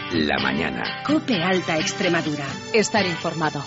la mañana. COPE Alta Extremadura. Estar informado.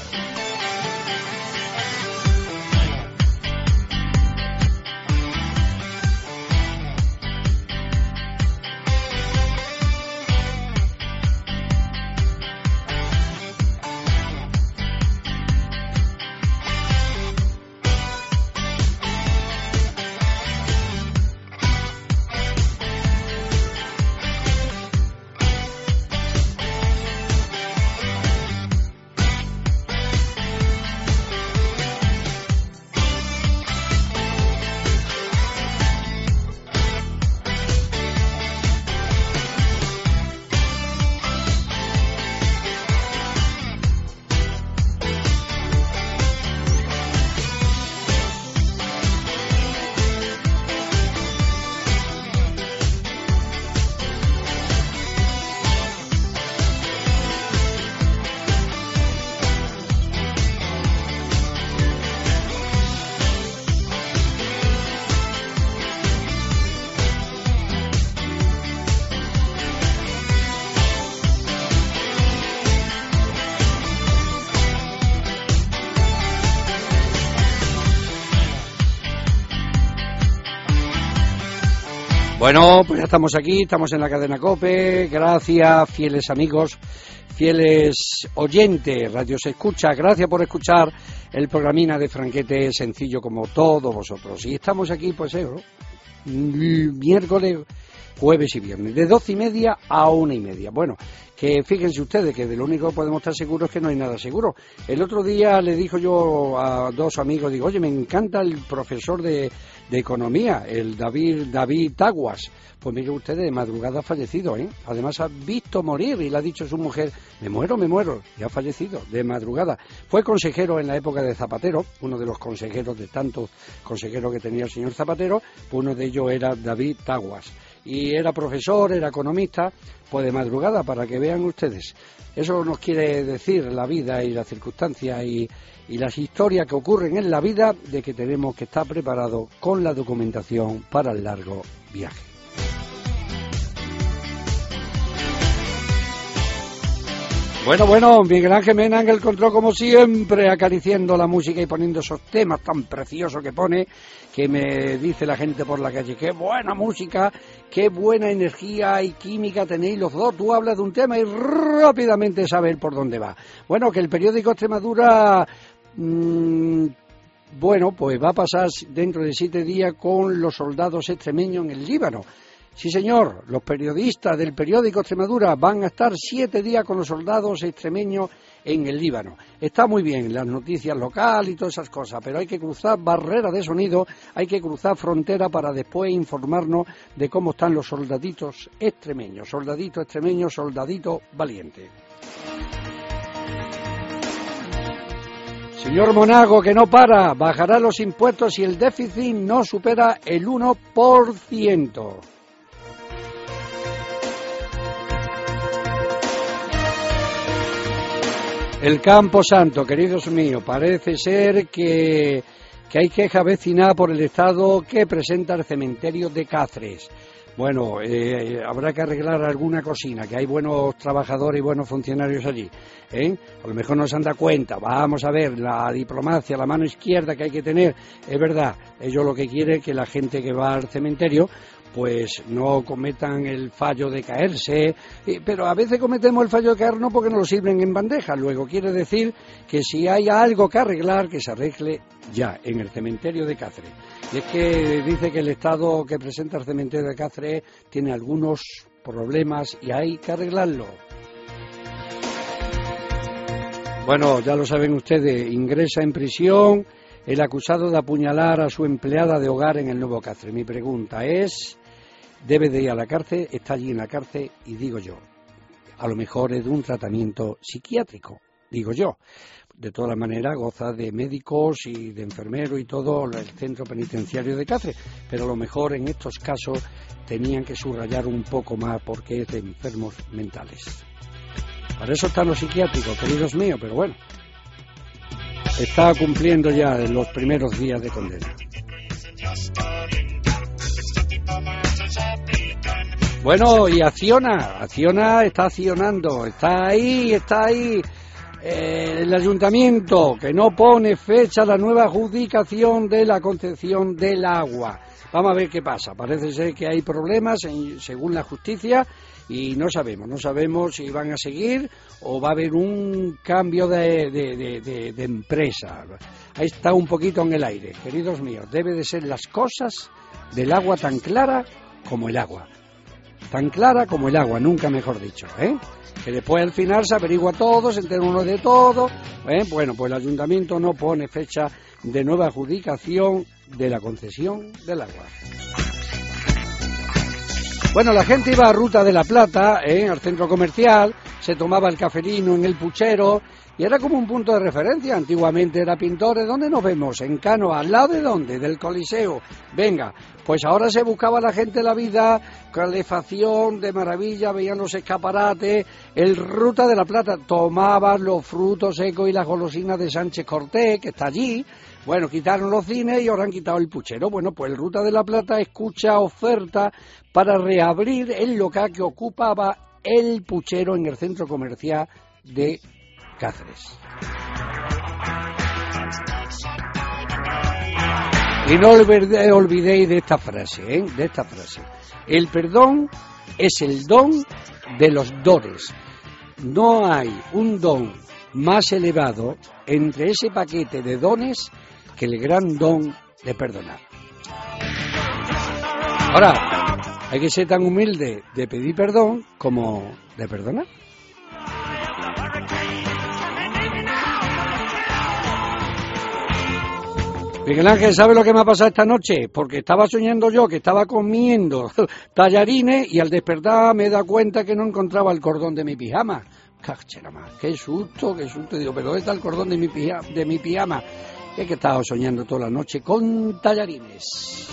Bueno, pues ya estamos aquí, estamos en la cadena COPE. Gracias, fieles amigos, fieles oyentes, Radio Se Escucha. Gracias por escuchar el programina de Franquete, sencillo como todos vosotros. Y estamos aquí, pues, miércoles, jueves y viernes, de 12:30 a 1:30. Bueno, que fíjense ustedes que de lo único que podemos estar seguros es que no hay nada seguro. El otro día le dijo yo a dos amigos, digo, oye, me encanta el profesor de economía, el David Taguas. Pues mire ustedes, de madrugada ha fallecido, ¿eh? Además ha visto morir y le ha dicho a su mujer, me muero, y ha fallecido de madrugada. Fue consejero en la época de Zapatero, uno de los consejeros de tantos consejeros que tenía el señor Zapatero, pues uno de ellos era David Taguas. Y era profesor, era economista, pues de madrugada, para que vean ustedes. Eso nos quiere decir la vida y las circunstancias y las historias que ocurren en la vida, de que tenemos que estar preparados con la documentación para el largo viaje. Bueno, Miguel Ángel Mena en el control, como siempre, acariciando la música y poniendo esos temas tan preciosos que pone, que me dice la gente por la calle, qué buena música, qué buena energía y química tenéis los dos. Tú hablas de un tema y rápidamente sabes por dónde va. Bueno, que el periódico Extremadura, bueno, pues va a pasar dentro de 7 días con los soldados extremeños en el Líbano. Sí, señor, los periodistas del periódico Extremadura van a estar 7 días con los soldados extremeños en el Líbano. Está muy bien las noticias locales y todas esas cosas, pero hay que cruzar barreras de sonido, hay que cruzar frontera para después informarnos de cómo están los soldaditos extremeños, soldadito valiente. Señor Monago, que no para, bajará los impuestos si el déficit no supera el 1%. El Campo Santo, queridos míos, parece ser que hay queja vecinal por el estado que presenta el cementerio de Cáceres. Bueno, habrá que arreglar alguna cocina, que hay buenos trabajadores y buenos funcionarios allí, ¿eh? A lo mejor no se han dado cuenta. Vamos a ver, la diplomacia, la mano izquierda que hay que tener, es verdad. Ellos lo que quieren es que la gente que va al cementerio pues no cometan el fallo de caerse, pero a veces cometemos el fallo de caer no porque nos lo sirven en bandeja. Luego quiere decir que si hay algo que arreglar, que se arregle ya en el cementerio de Cáceres. Y es que dice que el estado que presenta el cementerio de Cáceres tiene algunos problemas y hay que arreglarlo. Bueno, ya lo saben ustedes, ingresa en prisión el acusado de apuñalar a su empleada de hogar en el Nuevo Cáceres. Mi pregunta es, ¿debe de ir a la cárcel? Está allí en la cárcel y digo yo, a lo mejor es de un tratamiento psiquiátrico, digo yo. De todas maneras goza de médicos y de enfermeros y todo el centro penitenciario de Cáceres, pero a lo mejor en estos casos tenían que subrayar un poco más porque es de enfermos mentales. Para eso están los psiquiátricos, queridos míos, pero bueno, está cumpliendo ya en los primeros días de condena. Bueno, y Acciona está accionando, está ahí. El ayuntamiento que no pone fecha a la nueva adjudicación de la concesión del agua. Vamos a ver qué pasa. Parece ser que hay problemas según la justicia y no sabemos si van a seguir o va a haber un cambio de empresa. Ahí está un poquito en el aire. Queridos míos, debe de ser las cosas del agua tan clara como el agua. Tan clara como el agua, nunca mejor dicho, ¿eh? Que después al final se averigua todo, se entera uno de todo. Bueno, pues el ayuntamiento no pone fecha de nueva adjudicación de la concesión del agua. Bueno, la gente iba a Ruta de la Plata, al centro comercial, se tomaba el cafelino en el puchero y era como un punto de referencia. Antiguamente era Pintores. ¿Dónde nos vemos? En Cano. ¿Al lado de dónde? Del Coliseo. Venga, pues ahora se buscaba la gente la vida, calefacción de maravilla, veían los escaparates, el Ruta de la Plata, tomaban los frutos secos y las golosinas de Sánchez Cortés, que está allí. Bueno, quitaron los cines y ahora han quitado el puchero. Bueno, pues el Ruta de la Plata escucha oferta para reabrir el local que ocupaba el puchero en el centro comercial de Cáceres. Y no olvidéis de esta frase, El perdón es el don de los dones. No hay un don más elevado entre ese paquete de dones que el gran don de perdonar. Ahora, hay que ser tan humilde de pedir perdón como de perdonar. Miguel Ángel, ¿sabe lo que me ha pasado esta noche? Porque estaba soñando yo que estaba comiendo tallarines y al despertar me he dado cuenta que no encontraba el cordón de mi pijama. Qué susto, digo, pero ¿dónde está el cordón de mi pijama? Es que he estado soñando toda la noche con tallarines.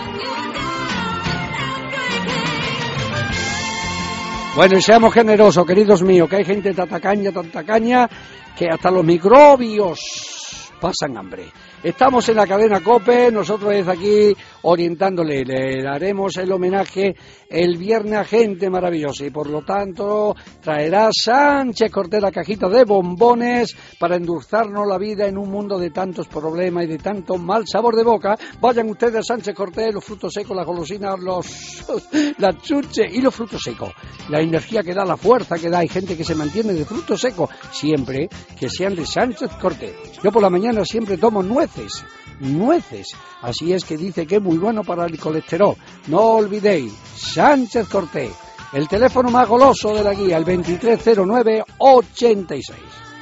Bueno, y seamos generosos, queridos míos, que hay gente tanta caña, que hasta los microbios pasan hambre. Estamos en la cadena COPE, nosotros desde aquí orientándole, le daremos el homenaje el viernes a gente maravillosa y por lo tanto traerá Sánchez Cortés la cajita de bombones para endulzarnos la vida en un mundo de tantos problemas y de tanto mal sabor de boca. Vayan ustedes a Sánchez Cortés, los frutos secos, las golosinas, las chuches y los frutos secos. La energía que da, la fuerza que da, hay gente que se mantiene de frutos secos, siempre que sean de Sánchez Cortés. Yo por la mañana siempre tomo nueces, así es que dice que es muy bueno para el colesterol. No olvidéis, Sánchez Cortés, el teléfono más goloso de la guía, el 2309-86.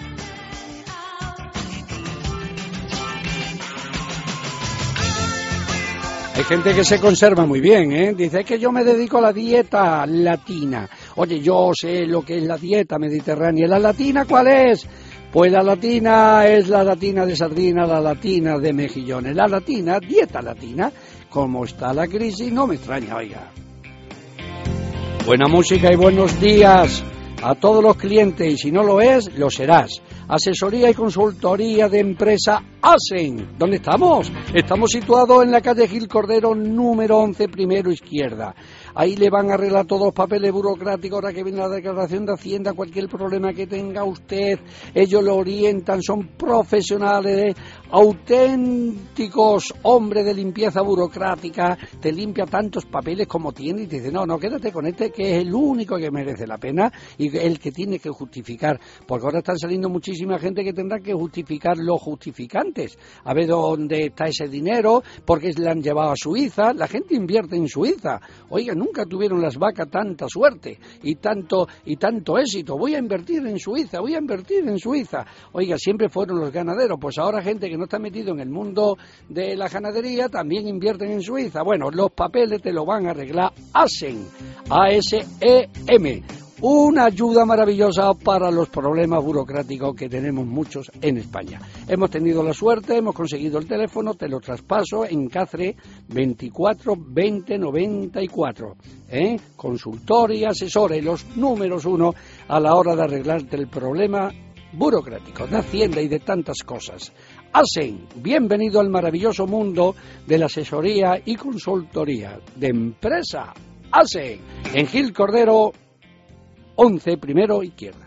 Hay gente que se conserva muy bien, dice, es que yo me dedico a la dieta latina. Oye, yo sé lo que es la dieta mediterránea. ¿La latina cuál es? Pues la latina es la latina de sardina, la latina de mejillones. La latina, dieta latina, como está la crisis, no me extraña, oiga. Buena música y buenos días a todos los clientes, y si no lo es, lo serás. Asesoría y consultoría de empresa ASEN. ¿Dónde estamos? Estamos situados en la calle Gil Cordero, número 11, primero izquierda. Ahí le van a arreglar todos los papeles burocráticos, ahora que viene la declaración de Hacienda, cualquier problema que tenga usted, ellos lo orientan, son profesionales, auténticos hombres de limpieza burocrática, te limpia tantos papeles como tiene y te dice, no, quédate con este que es el único que merece la pena y el que tiene que justificar, porque ahora están saliendo muchísima gente que tendrá que justificar los justificantes, a ver dónde está ese dinero, porque le han llevado a Suiza, la gente invierte en Suiza, oiga, nunca tuvieron las vacas tanta suerte y tanto éxito, voy a invertir en Suiza, oiga, siempre fueron los ganaderos, pues ahora gente que no está metido en el mundo de la ganadería también invierten en Suiza. Bueno, los papeles te lo van a arreglar ASEM, ASEM, una ayuda maravillosa para los problemas burocráticos que tenemos muchos en España. Hemos tenido la suerte, hemos conseguido el teléfono, te lo traspaso en Cáceres 24 20 94. Consultor y asesores, los números uno a la hora de arreglarte el problema burocrático de Hacienda y de tantas cosas. ASEM, bienvenido al maravilloso mundo de la asesoría y consultoría de empresa Asen, en Gil Cordero 11, primero izquierda.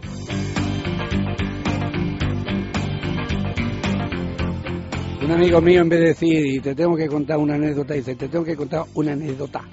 Un amigo mío, en vez de decir, y te tengo que contar una anécdota, dice, te tengo que contar una anécdota.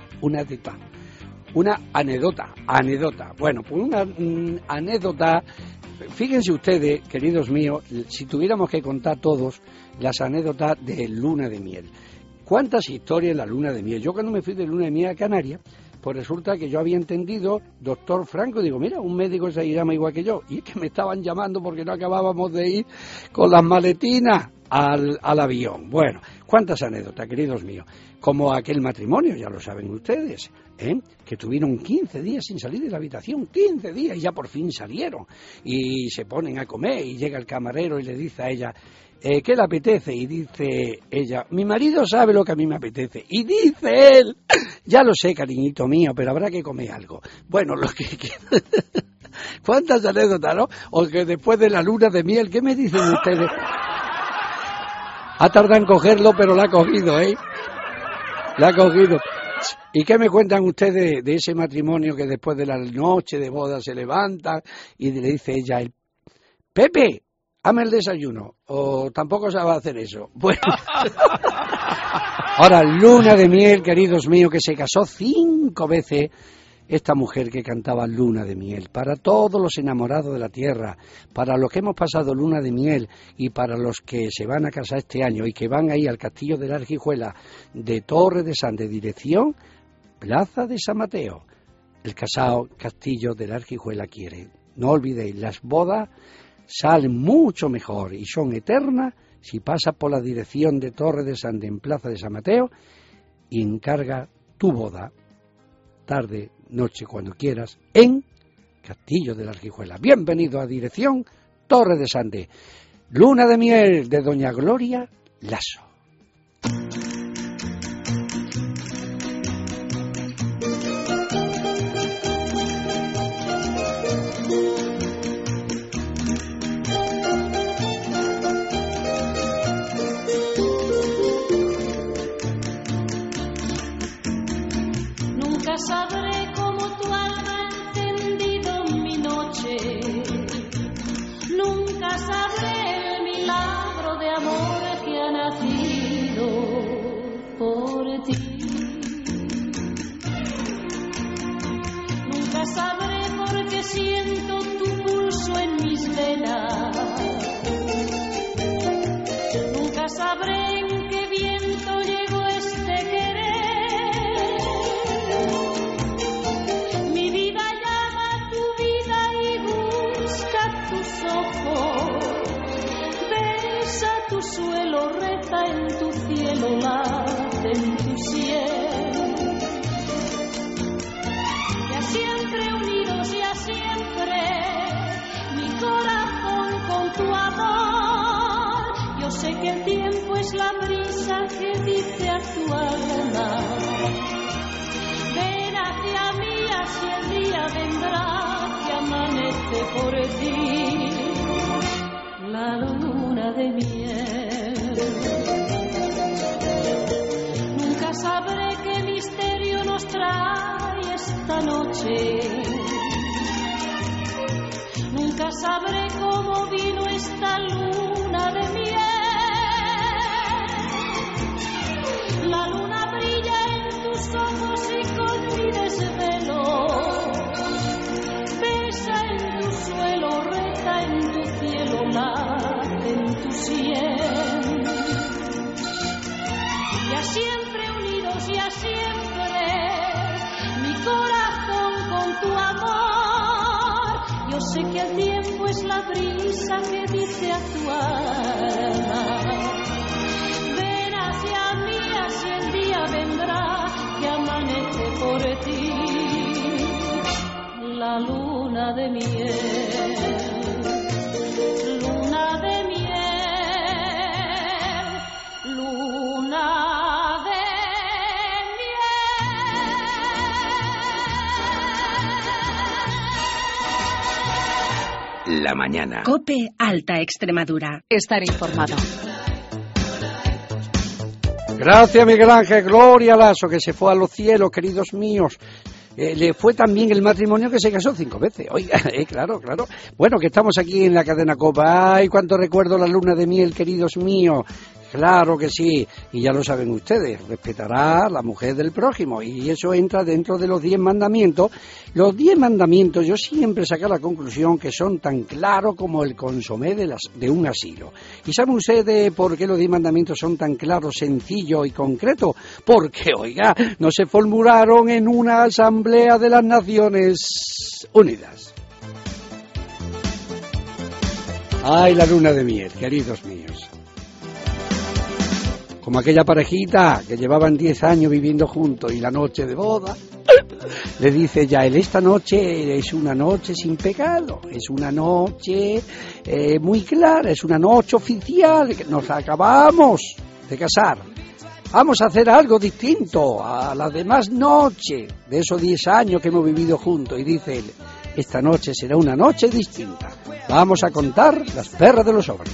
Bueno, pues una anécdota. Fíjense ustedes, queridos míos, si tuviéramos que contar todos las anécdotas de luna de miel. ¿Cuántas historias en la luna de miel? Yo cuando me fui de luna de miel a Canarias, pues resulta que yo había entendido, doctor Franco, digo, mira, un médico se llama igual que yo, y es que me estaban llamando porque no acabábamos de ir con las maletinas al avión. Bueno, cuántas anécdotas, queridos míos, como aquel matrimonio, ya lo saben ustedes, que tuvieron 15 días sin salir de la habitación, 15 días, y ya por fin salieron, y se ponen a comer, y llega el camarero y le dice a ella, ¿qué le apetece? Y dice ella, mi marido sabe lo que a mí me apetece. Y dice él, ya lo sé, cariñito mío, pero habrá que comer algo. Bueno, lo que... ¿Cuántas anécdotas, no? O que después de la luna de miel, ¿qué me dicen ustedes? Ha tardado en cogerlo, pero la ha cogido, ¿eh? La ha cogido. ¿Y qué me cuentan ustedes de ese matrimonio que después de la noche de boda se levanta y le dice ella, Pepe, hazme el desayuno, o tampoco sabe hacer eso? Bueno, ahora, luna de miel, queridos míos, que se casó 5 veces esta mujer que cantaba luna de miel. Para todos los enamorados de la tierra, para los que hemos pasado luna de miel y para los que se van a casar este año y que van ahí al castillo de la Argijuela de Torre de Sande, dirección Plaza de San Mateo. El castillo de la Argijuela quiere. No olvidéis, las bodas salen mucho mejor y son eternas si pasas por la dirección de Torre de Sande en Plaza de San Mateo y encarga tu boda, tarde, noche, cuando quieras, en Castillo de la Argijuela. Bienvenido a dirección Torre de Sande. Luna de miel de doña Gloria Lasso. Sabré cómo tu alma ha encendido mi noche. Nunca sabré el milagro de amor que ha nacido por ti. Nunca sabré por qué siento tu pulso en mis venas. Nunca sabré en qué viento llegó este querer. Tu suelo, reza en tu cielo, late en tu cielo. Ya siempre unidos, ya siempre, mi corazón con tu amor. Yo sé que el tiempo es la brisa que dice a tu alma, ven hacia mí, así el día vendrá que amanece por ti. La luna de miel. Nunca sabré qué misterio nos trae esta noche. Nunca sabré cómo vino esta luna de miel. La luna brilla en tus ojos y con mi desvelo besa en tu suelo, reza en tu cielo, late en tu sien. Ya siempre unidos, ya siempre, mi corazón con tu amor. Yo sé que el tiempo es la brisa que dice a tu alma, ven hacia mí, así el día vendrá que amanece por ti. La luna de miel. Luna de miel, luna de miel. La mañana. COPE Alta Extremadura. Estar informado. Gracias, Miguel Ángel. Gloria a Lasso, que se fue a los cielos, queridos míos. Le fue también el matrimonio que se casó 5 veces. Oiga, claro. Bueno, que estamos aquí en la cadena Copa. Ay, cuánto recuerdo la luna de miel, queridos míos. Claro que sí, y ya lo saben ustedes, respetará a la mujer del prójimo, y eso entra dentro de los 10 mandamientos. Los 10 mandamientos yo siempre saco la conclusión que son tan claros como el consomé de un asilo. ¿Y saben ustedes por qué los 10 mandamientos son tan claros, sencillos y concretos? Porque, oiga, no se formularon en una asamblea de las Naciones Unidas. Ay, la luna de miel, queridos míos. Como aquella parejita que llevaban 10 años viviendo juntos y la noche de boda, le dice ya, esta noche es una noche sin pecado, es una noche muy clara, es una noche oficial, que nos acabamos de casar. Vamos a hacer algo distinto a las demás noches de esos 10 años que hemos vivido juntos. Y dice él, esta noche será una noche distinta. Vamos a contar las perras de los sobres.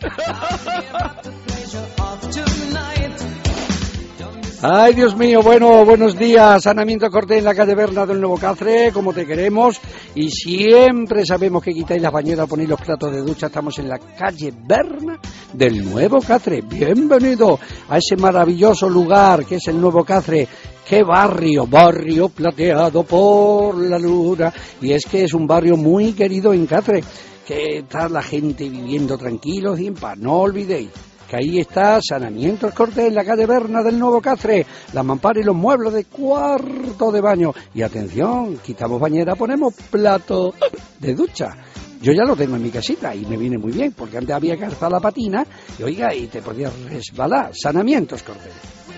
Ay, Dios mío, bueno, buenos días. Sanamiento Cortés en la calle Berna del Nuevo Cáceres, como te queremos. Y siempre sabemos que quitáis las bañeras, ponéis los platos de ducha. Estamos en la calle Berna del Nuevo Cáceres. Bienvenido a ese maravilloso lugar que es el Nuevo Cáceres. ¡Qué barrio! Barrio plateado por la luna. Y es que es un barrio muy querido en Cáceres, que está la gente viviendo tranquilos y en paz. No olvidéis que ahí está Sanamientos Cortés en la calle Berna del Nuevo Cáceres, las mamparas y los muebles de cuarto de baño. Y atención, quitamos bañera, ponemos plato de ducha. Yo ya lo tengo en mi casita y me viene muy bien, porque antes había que alzar la patina y oiga, y te podías resbalar. Sanamientos Cortés.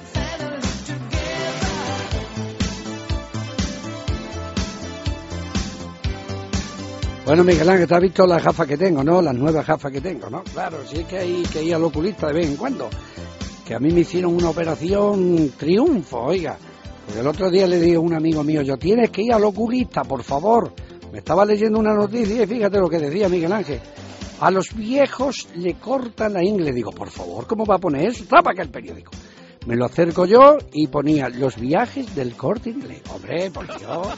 Bueno, Miguel Ángel, ¿te has visto las gafas que tengo, no? Las nuevas gafas que tengo, ¿no? Claro, sí es que hay que ir al oculista de vez en cuando. Que a mí me hicieron una operación triunfo, oiga. Porque el otro día le dije a un amigo mío, yo tienes que ir al oculista, por favor. Me estaba leyendo una noticia y fíjate lo que decía Miguel Ángel. A los viejos le cortan la ingle. Digo, por favor, ¿cómo va a poner eso? Tapa que el periódico. Me lo acerco yo y ponía los viajes del Corte Inglés. Hombre, por Dios.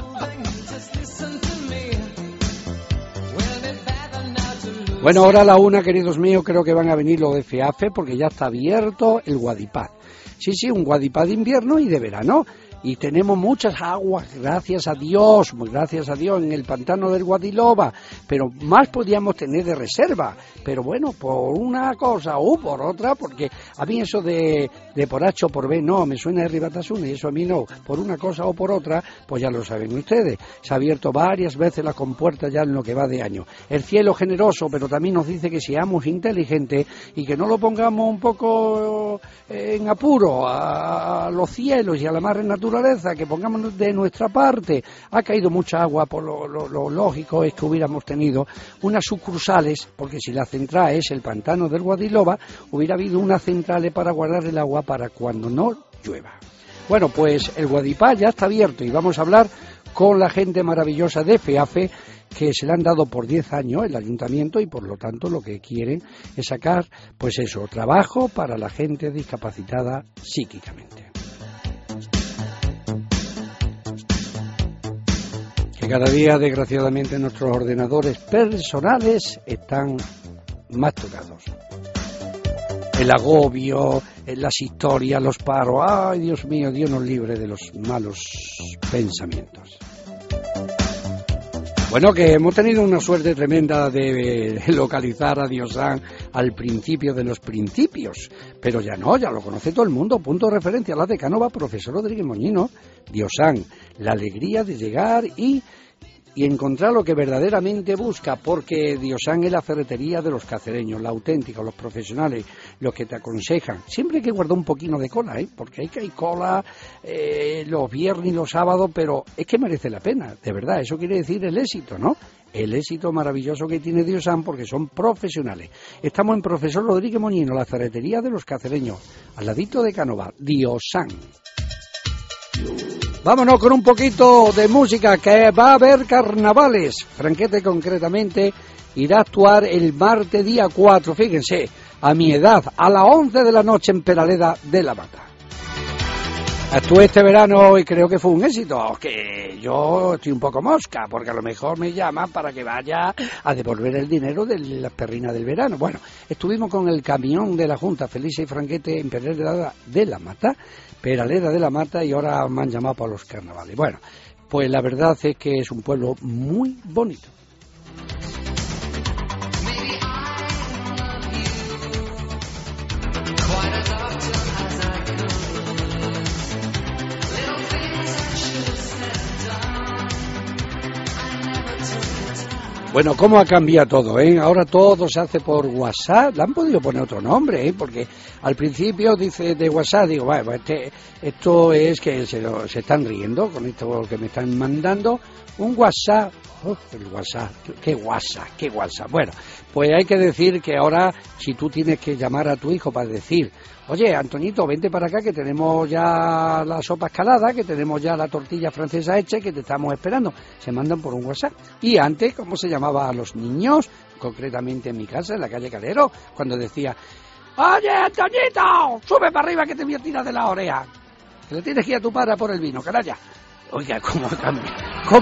Bueno, ahora a la 1, queridos míos, creo que van a venir los de FEAFE porque ya está abierto el Guadipad. Sí, un Guadipad de invierno y de verano. Y tenemos muchas aguas, gracias a Dios, en el pantano del Guadiloba, pero más podíamos tener de reserva, pero bueno, por una cosa o por otra, porque a mí eso de por H o por B no, me suena de Ribatasuna y eso a mí no, por una cosa o por otra, pues ya lo saben ustedes, se ha abierto varias veces la compuerta ya en lo que va de año. El cielo generoso, pero también nos dice que seamos inteligentes y que no lo pongamos un poco en apuro a los cielos y a la mar naturaleza, que pongamos de nuestra parte. Ha caído mucha agua, por lo lógico es que hubiéramos tenido unas sucursales, porque si la central es el pantano del Guadiloba, hubiera habido unas centrales para guardar el agua para cuando no llueva. Bueno, pues el Guadipá ya está abierto y vamos a hablar con la gente maravillosa de FEAFE, que se le han dado por 10 años el ayuntamiento y por lo tanto lo que quieren es sacar, pues eso, trabajo para la gente discapacitada psíquicamente. Que cada día, desgraciadamente, nuestros ordenadores personales están más tocados. El agobio, las historias, los paros. ¡Ay, Dios mío! Dios nos libre de los malos pensamientos. Bueno, que hemos tenido una suerte tremenda de localizar a Diosán al principio de los principios, pero ya no, ya lo conoce todo el mundo. Punto de referencia, la de Cánova, profesor Rodríguez Moñino. Diosán, la alegría de llegar y encontrar lo que verdaderamente busca, porque Diosán es la ferretería de los cacereños, la auténtica, los profesionales, los que te aconsejan. Siempre hay que guardar un poquito de cola, porque hay cola los viernes y los sábados, pero es que merece la pena, de verdad. Eso quiere decir el éxito, ¿no? El éxito maravilloso que tiene Diosán, porque son profesionales. Estamos en Profesor Rodríguez Moñino, la ferretería de los cacereños, al ladito de Cánova. Diosán. Vámonos con un poquito de música, que va a haber carnavales. Franquete concretamente irá a actuar el martes día 4, fíjense, a mi edad, a las 11 de la noche en Peraleda de la Mata. Actué este verano y creo que fue un éxito, que yo estoy un poco mosca, porque a lo mejor me llaman para que vaya a devolver el dinero de las perrinas del verano. Bueno, estuvimos con el camión de la Junta, Felicia y Franquete, en Peraleda de la Mata, y ahora me han llamado para los carnavales. Bueno, pues la verdad es que es un pueblo muy bonito. Bueno, ¿cómo ha cambiado todo, Ahora todo se hace por WhatsApp. Le han podido poner otro nombre, Porque al principio dice de WhatsApp, digo, bueno, esto es que se están riendo con esto que me están mandando. Un WhatsApp, el WhatsApp, ¿qué WhatsApp? Bueno, pues hay que decir que ahora, si tú tienes que llamar a tu hijo para decir, oye, Antoñito, vente para acá que tenemos ya la sopa escalada, que tenemos ya la tortilla francesa hecha y que te estamos esperando. Se mandan por un WhatsApp. Y antes, ¿cómo se llamaba a los niños? Concretamente en mi casa, en la calle Calero, cuando decía, oye, Antoñito, sube para arriba que te voy a tirar de la oreja. Que le tienes que ir a tu padre por el vino, canalla. Oiga, ¿cómo ha cambiado?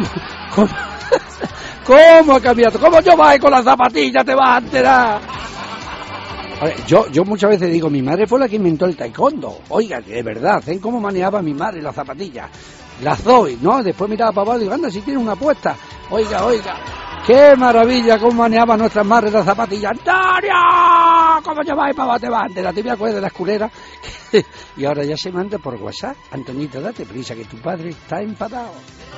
¿Cómo ha cambiado? ¿Cómo yo voy con las zapatillas? Te vas a enterar. A ver, yo muchas veces digo, mi madre fue la que inventó el taekwondo. Oiga, de verdad, cómo manejaba mi madre las zapatillas. Las doy, ¿no? Después miraba para abajo y digo, anda, si tiene una apuesta. Oiga, qué maravilla cómo manejaba nuestras madres las zapatillas. ¡Antonio! ¿Cómo lleváis para abajo? Te vas a enterar. ¿Te acuerdas de la esculera? Y ahora ya se manda por WhatsApp. Antonito, date prisa que tu padre está enfadado.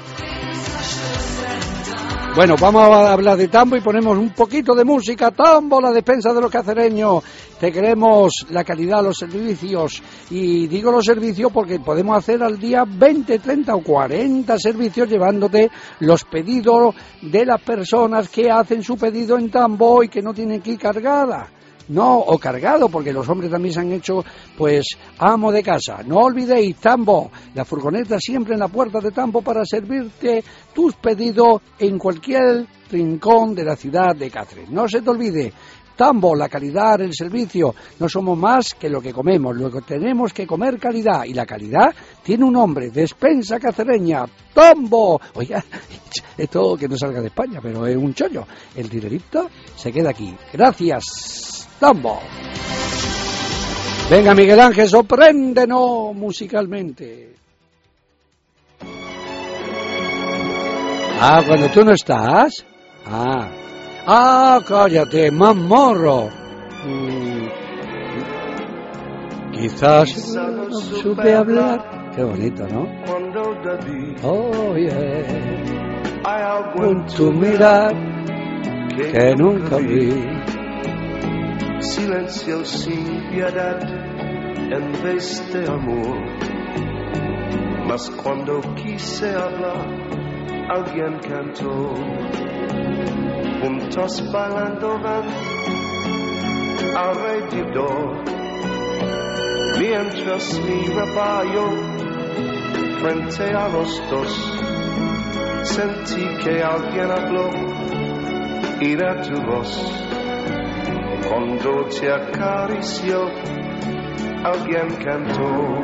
Bueno, vamos a hablar de tambo y ponemos un poquito de música. Tambo, la despensa de los cacereños. Te queremos la calidad, los servicios. Y digo los servicios porque podemos hacer al día 20, 30 o 40 servicios llevándote los pedidos de las personas que hacen su pedido en tambo y que no tienen que ir cargada. No, o cargado, porque los hombres también se han hecho, pues, amo de casa. No olvidéis, Tambo, la furgoneta siempre en la puerta de Tambo para servirte tus pedidos en cualquier rincón de la ciudad de Cáceres. No se te olvide, Tambo, la calidad, el servicio, no somos más que lo que comemos, luego tenemos que comer calidad, y la calidad tiene un nombre, despensa cacereña, Tambo. Oiga, esto que no salga de España, pero es un chollo. El dinerito se queda aquí. Gracias. Tambo. Venga, Miguel Ángel, sorpréndenos musicalmente. Ah, cuando tú no estás. Cállate, más morro. Quizás no supe hablar. Qué bonito, ¿no? Oh, yeah. Con tu mirar que nunca vi. Silencio sin piedad en vez de amor. Mas cuando quise hablar, alguien cantó. Juntos bailando van alrededor. Mientras miraba yo frente a los dos, sentí que alguien habló y era tu voz. Cuando te acarició, alguien cantó.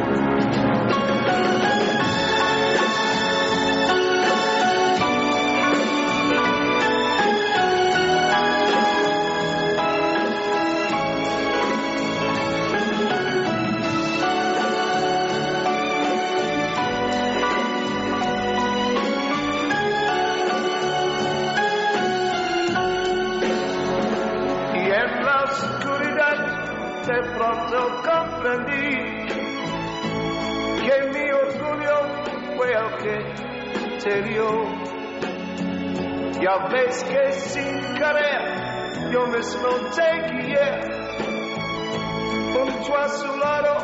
De pronto comprendí que mi orgullo fue el que te dio. Ya ves que sin querer yo mismo te guié junto a su lado,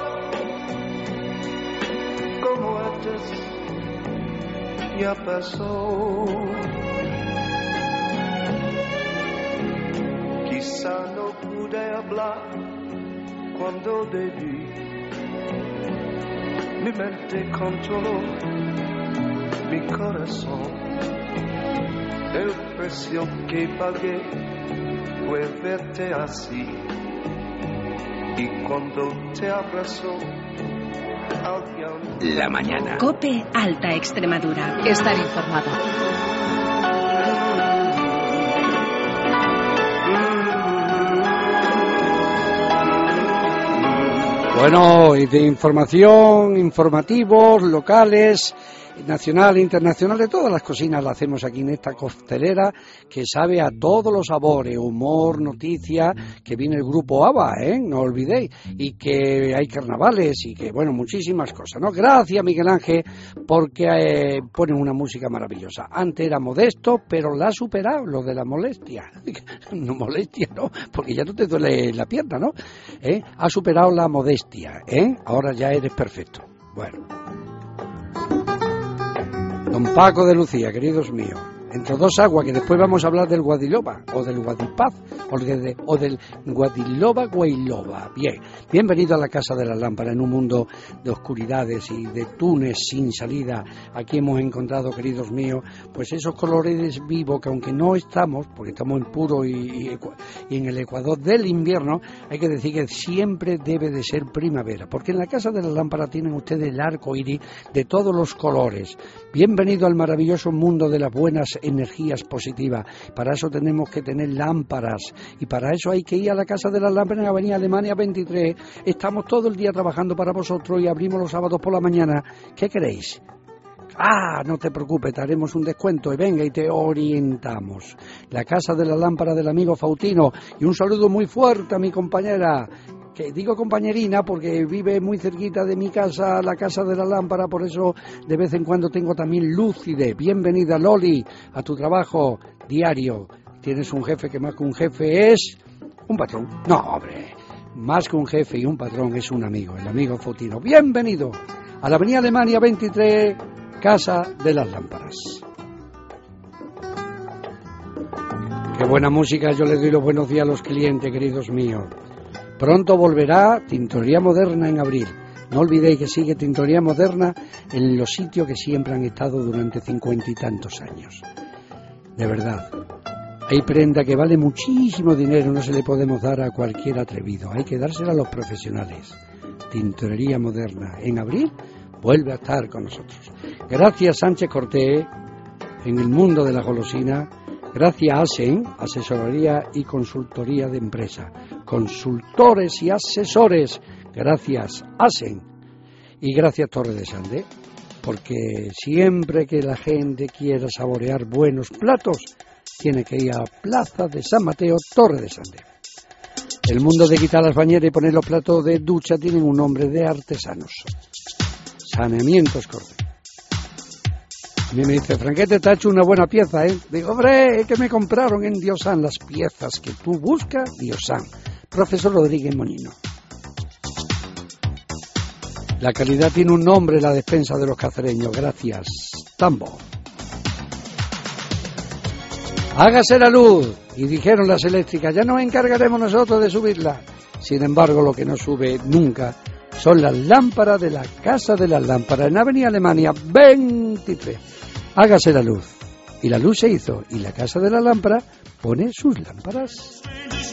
como antes ya pasó. Quizá no pude hablar cuando debí, mi mente controló mi corazón. El precio que pagué fue verte así, y cuando te abrazó había un... La mañana. COPE Alta Extremadura. Estar informado. Bueno, y de información, informativos, locales, nacional, internacional, de todas las cocinas las hacemos aquí en esta costelera que sabe a todos los sabores, humor, noticias, que viene el grupo ABBA, no olvidéis, y que hay carnavales y que, bueno, muchísimas cosas, ¿no? Gracias, Miguel Ángel, porque ponen una música maravillosa. Antes era modesto, pero la ha superado, lo de la molestia. No molestia, ¿no? Porque ya no te duele la pierna, ¿no? Ha superado la modestia, Ahora ya eres perfecto. Bueno. Don Paco de Lucía, queridos míos, entre dos aguas, que después vamos a hablar del Guadiloba, o del Guadipaz, o del Guadiloba Guayloba. Bien, bienvenido a la Casa de las Lámparas, en un mundo de oscuridades y de túneles sin salida. Aquí hemos encontrado, queridos míos, pues esos colores vivos que aunque no estamos, porque estamos en puro y en el Ecuador del invierno, hay que decir que siempre debe de ser primavera, porque en la Casa de las Lámparas tienen ustedes el arco iris de todos los colores. Bienvenido al maravilloso mundo de las buenas energías positivas. Para eso tenemos que tener lámparas y para eso hay que ir a la Casa de las Lámparas en Avenida Alemania 23. Estamos todo el día trabajando para vosotros y abrimos los sábados por la mañana. ¿Qué queréis? No te preocupes, te haremos un descuento y venga y te orientamos. La Casa de las Lámparas del amigo Fautino, y un saludo muy fuerte a mi compañera, que digo compañerina porque vive muy cerquita de mi casa, la Casa de la Lámpara, por eso de vez en cuando tengo también lucidez. Bienvenida, Loli, a tu trabajo diario. Tienes un jefe que más que un jefe es un patrón. No, hombre, más que un jefe y un patrón es un amigo, el amigo Fautino. Bienvenido a la Avenida Alemania 23, Casa de las Lámparas. Qué buena música, yo les doy los buenos días a los clientes, queridos míos. Pronto volverá Tintorería Moderna en abril. No olvidéis que sigue Tintorería Moderna en los sitios que siempre han estado durante 50 y tantos años. De verdad, hay prenda que vale muchísimo dinero, no se le podemos dar a cualquier atrevido. Hay que dársela a los profesionales. Tintorería Moderna en abril vuelve a estar con nosotros. Gracias, Sánchez Cortés, en el mundo de la golosina. Gracias a ASEN, Asesoría y Consultoría de Empresa. Consultores y asesores. Gracias, ASEN. Y gracias, Torre de Sande, porque siempre que la gente quiera saborear buenos platos, tiene que ir a Plaza de San Mateo, Torre de Sande. El mundo de quitar las bañeras y poner los platos de ducha tienen un nombre de artesanos. Saneamientos Cortés. A mí me dice, Franquete, te ha hecho una buena pieza, Digo, hombre, es que me compraron en Diosan las piezas que tú buscas, Diosan. Profesor Rodríguez Moñino. La calidad tiene un nombre, la despensa de los cacereños. Gracias, Tambo. Hágase la luz. Y dijeron las eléctricas, ya nos encargaremos nosotros de subirla. Sin embargo, lo que no sube nunca son las lámparas de la Casa de las Lámparas en Avenida Alemania 23. Hágase la luz. Y la luz se hizo. Y la Casa de la Lámpara pone sus lámparas.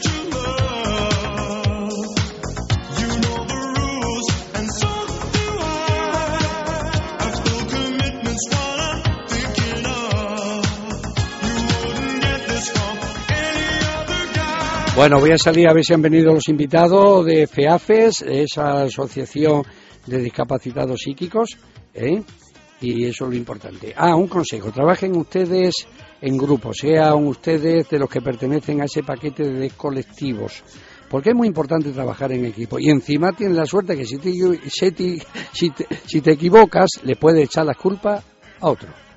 Bueno, voy a salir a ver si han venido los invitados de FEAFES, esa asociación de discapacitados psíquicos, y eso es lo importante. Un consejo, trabajen ustedes en grupo, sean ustedes de los que pertenecen a ese paquete de colectivos, porque es muy importante trabajar en equipo, y encima tienes la suerte que si te equivocas, le puedes echar las culpas a otro.